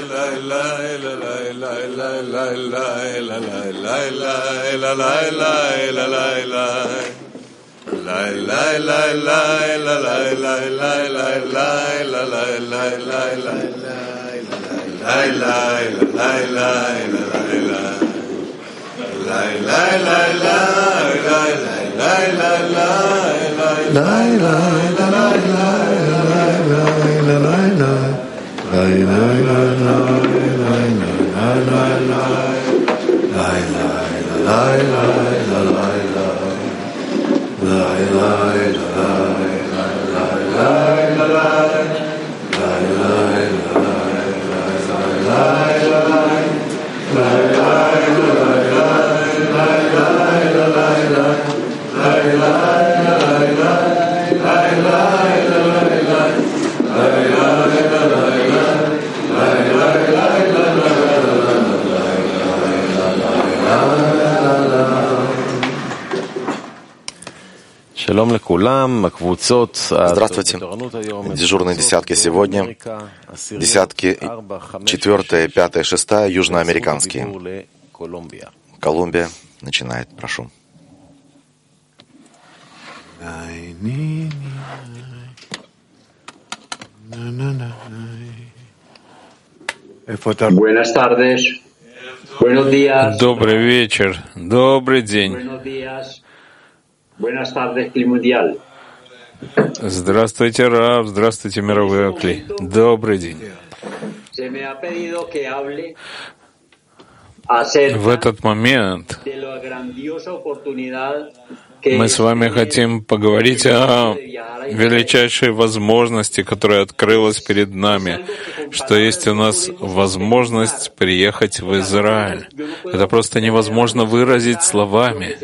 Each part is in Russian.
Здравствуйте. Дежурные десятки сегодня. Десятки 4, 5, 6 южноамериканские. Колумбия начинает, прошу. Buenas tardes. Buenos días. Добрый вечер. Добрый день. Buenos días. Buenas tardes, Cli Mundial. Здравствуйте, Рав. Здравствуйте, мировой Акли. Добрый день. В этот момент мы с вами хотим поговорить о величайшей возможности, которая открылась перед нами, что есть у нас возможность приехать в Израиль. Это просто невозможно выразить словами.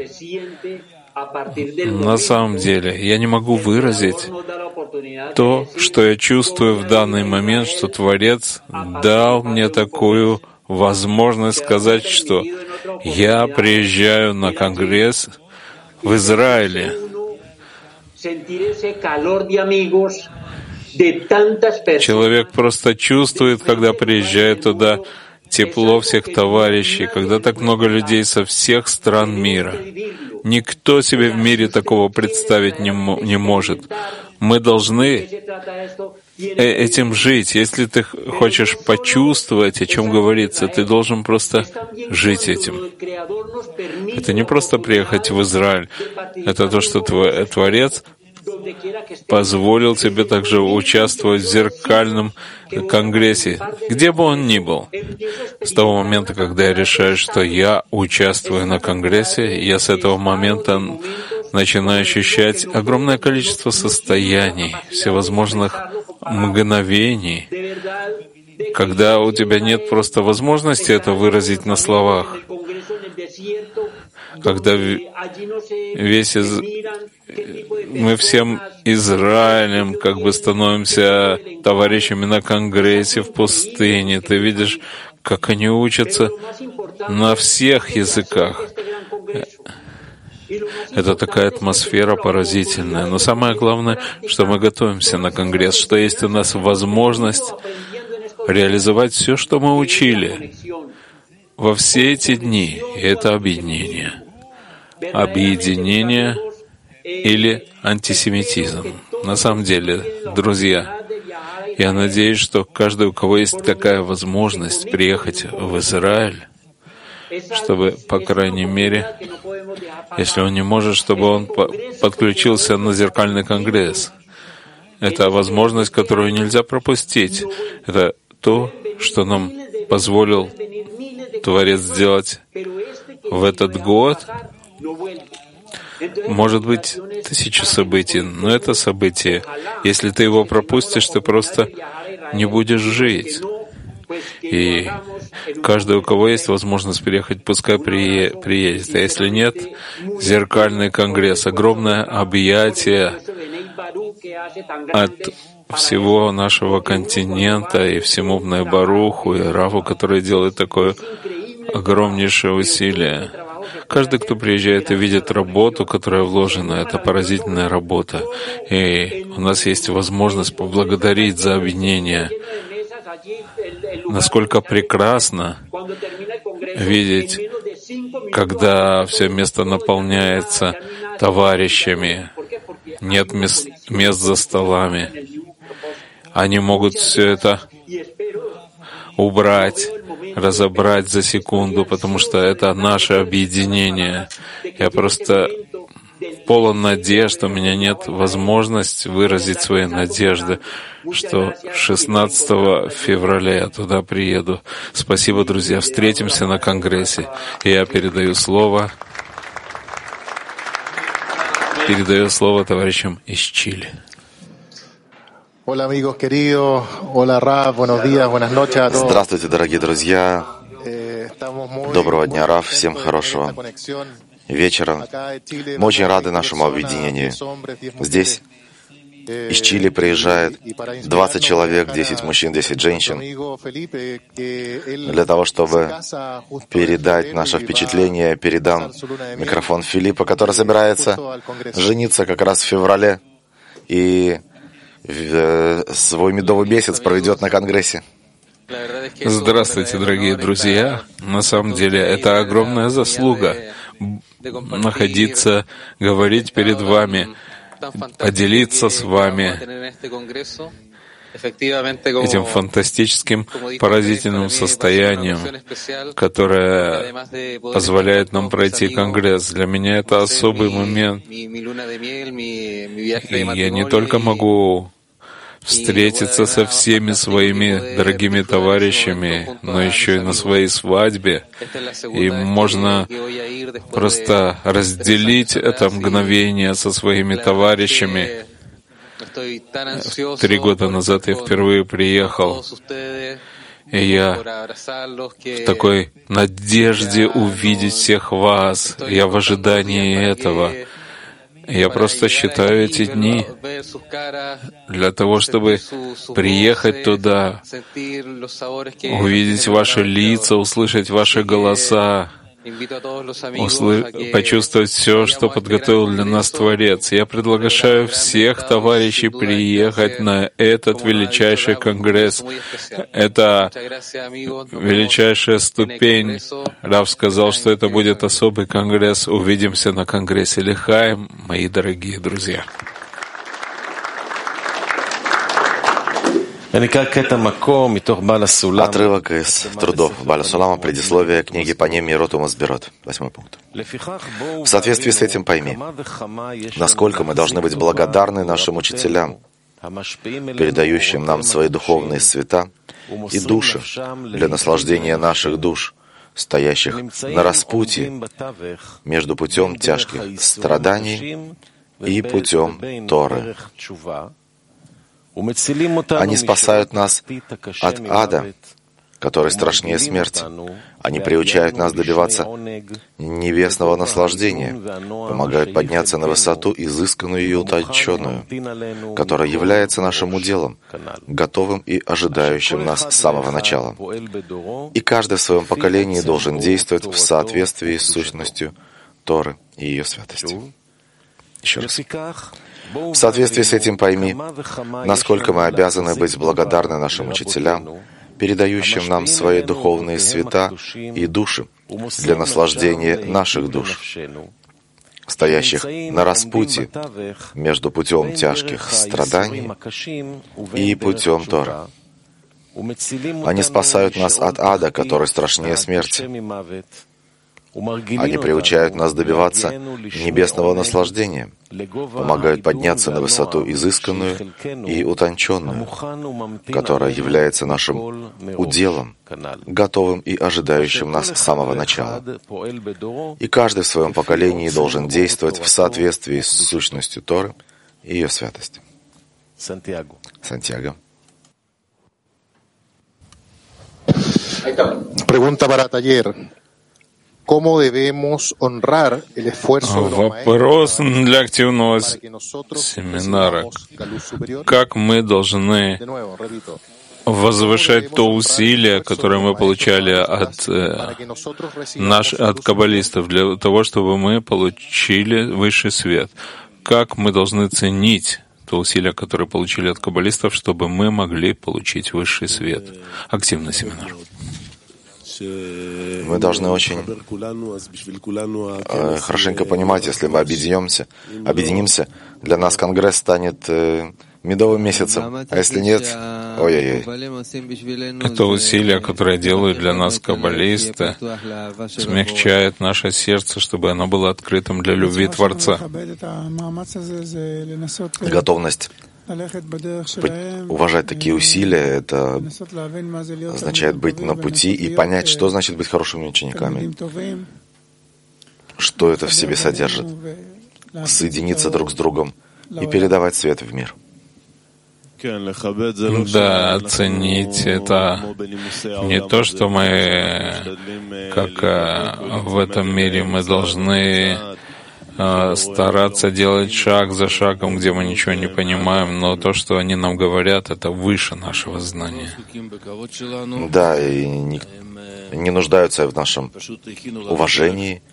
На самом деле, я не могу выразить то, что я чувствую в данный момент, что Творец дал мне такую возможность сказать, что я приезжаю на конгресс в Израиле. Человек просто чувствует, когда приезжает туда, тепло всех товарищей, когда так много людей со всех стран мира. Никто себе в мире такого представить не может. Мы должны этим жить. Если ты хочешь почувствовать, о чем говорится, ты должен просто жить этим. Это не просто приехать в Израиль. Это то, что Творец позволил тебе также участвовать в зеркальном конгрессе, где бы он ни был. С того момента, когда я решаю, что я участвую на конгрессе, я с этого момента начинаю ощущать огромное количество состояний, всевозможных мгновений, когда у тебя нет просто возможности это выразить на словах, когда мы всем Израилем как бы становимся товарищами на конгрессе в пустыне. Ты видишь, как они учатся на всех языках. Это такая атмосфера поразительная. Но самое главное, что мы готовимся на конгресс, что есть у нас возможность реализовать все, что мы учили во все эти дни. И это объединение. Объединение или антисемитизм. На самом деле, друзья, я надеюсь, что каждый, у кого есть такая возможность приехать в Израиль, чтобы, по крайней мере, если он не может, чтобы он подключился на зеркальный конгресс. Это возможность, которую нельзя пропустить. Это то, что нам позволил Творец сделать в этот год. Может быть, 1000 событий, но это событие, если ты его пропустишь, ты просто не будешь жить. И каждый, у кого есть возможность приехать, пускай приедет. А если нет, зеркальный конгресс, огромное объятие от всего нашего континента и всему Бней Баруху и Раву, который делает такое огромнейшее усилие. Каждый, кто приезжает и видит работу, которая вложена, это поразительная работа. И у нас есть возможность поблагодарить за объединение. насколько прекрасно видеть, когда все место наполняется товарищами, нет мест за столами. Они могут все это убрать, разобрать за секунду, потому что это наше объединение. Я просто полон надежд, у меня нет возможности выразить свои надежды, что 16 февраля я туда приеду. Спасибо, друзья, встретимся на Конгрессе. И я передаю слово товарищам из Чили. Здравствуйте, дорогие друзья. Доброго дня, Рав. Всем хорошего вечера. Мы очень рады нашему объединению. Здесь из Чили приезжает 20 человек, 10 мужчин, 10 женщин, для того, чтобы передать наше впечатление. Передам микрофон Филиппа, который собирается жениться как раз в феврале и свой медовый месяц проведет на Конгрессе. Здравствуйте, дорогие друзья. На самом деле, это огромная заслуга находиться, говорить перед вами, поделиться с вами этим фантастическим, поразительным состоянием, которое позволяет нам пройти Конгресс. Для меня это особый момент. И я не только могу встретиться со всеми своими дорогими товарищами, но еще и на своей свадьбе. И можно просто разделить это мгновение со своими товарищами. 3 года назад я впервые приехал, и я в такой надежде увидеть всех вас. Я в ожидании этого. Я просто считаю эти дни для того, чтобы приехать туда, увидеть ваши лица, услышать ваши голоса, почувствовать все, что подготовил для нас Творец. Я приглашаю всех товарищей приехать на этот величайший конгресс. Это величайшая ступень. Рав сказал, что это будет особый конгресс. Увидимся на конгрессе Лихаим, мои дорогие друзья. Отрывок из трудов Бааля Сулама, предисловие книги по ним Мирот Умасбирот. 8 пункт. В соответствии с этим пойми, насколько мы должны быть благодарны нашим учителям, передающим нам свои духовные света и души для наслаждения наших душ, стоящих на распутье между путем тяжких страданий и путем Торы. Они спасают нас от ада, который страшнее смерти. Они приучают нас добиваться небесного наслаждения, помогают подняться на высоту, изысканную и утонченную, которая является нашим уделом, готовым и ожидающим нас с самого начала. И каждый в своем поколении должен действовать в соответствии с сущностью Торы и ее святости. Еще раз. В соответствии с этим пойми, насколько мы обязаны быть благодарны нашим учителям, передающим нам свои духовные света и души для наслаждения наших душ, стоящих на распутье между путем тяжких страданий и путем Торы. Они спасают нас от ада, который страшнее смерти. Они приучают нас добиваться небесного наслаждения, помогают подняться на высоту изысканную и утонченную, которая является нашим уделом, готовым и ожидающим нас с самого начала. И каждый в своем поколении должен действовать в соответствии с сущностью Торы и ее святости. Сантьяго. Pregunta para taller. Вопрос для активного семинара. Как мы должны возвышать то усилие, которое мы получали от каббалистов, для того, чтобы мы получили высший свет? Как мы должны ценить то усилия, которые получили от каббалистов, чтобы мы могли получить высший свет. Активный семинар. Мы должны очень хорошенько понимать, если мы объединимся, для нас Конгресс станет медовым месяцем. А если нет, ой-ой-ой. Это усилия, которые делают для нас каббалисты, смягчает наше сердце, чтобы оно было открытым для любви Творца. Готовность уважать такие усилия, это означает быть на пути и понять, что значит быть хорошими учениками, что это в себе содержит, соединиться друг с другом и передавать свет в мир. Да, оценить это не то, что мы, как в этом мире, мы должны стараться делать шаг за шагом, где мы ничего не понимаем, но то, что они нам говорят, это выше нашего знания. Да, и не нуждаются в нашем уважении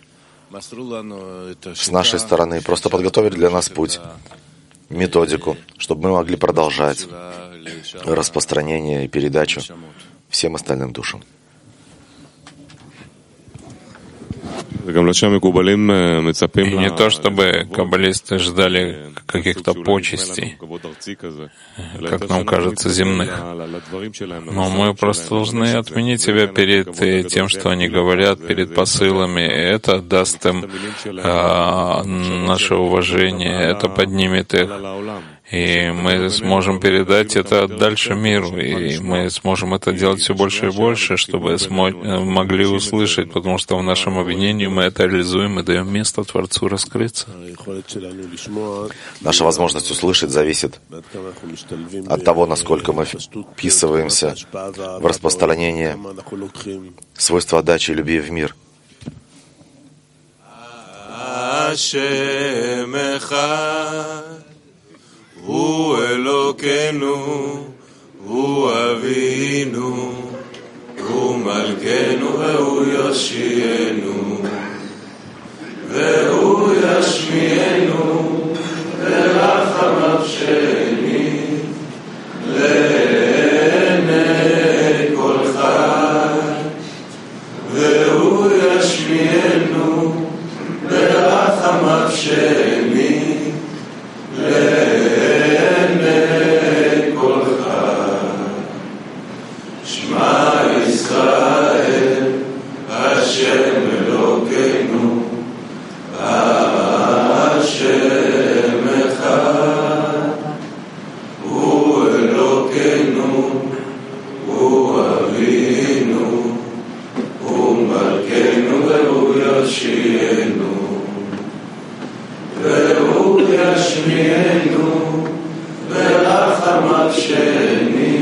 с нашей стороны. Просто подготовили для нас путь, методику, чтобы мы могли продолжать распространение и передачу всем остальным душам. И не то, чтобы каббалисты ждали каких-то почестей, как нам кажется, земных. Но мы просто должны отменить себя перед тем, что они говорят, перед посылами. Это даст им наше уважение, это поднимет их. И мы сможем передать это дальше миру, и мы сможем это делать все больше и больше, чтобы могли услышать, потому что в нашем объединении мы это реализуем и даем место Творцу раскрыться. Наша возможность услышать зависит от того, насколько мы вписываемся в распространение свойства отдачи и любви в мир. הוא אלוקנו, הוא אבינו, הוא מלכנו והוא יושיענו, והוא ישמיענו ברחמיו שני לעיני כל חי, והוא ישמיענו ברחמיו שני ישראל, השם אלוקינו, השם אחד, הוא אלוקינו, הוא אבינו, הוא מלכנו והוא יושיענו, והוא ישמיענו ברחמיו שני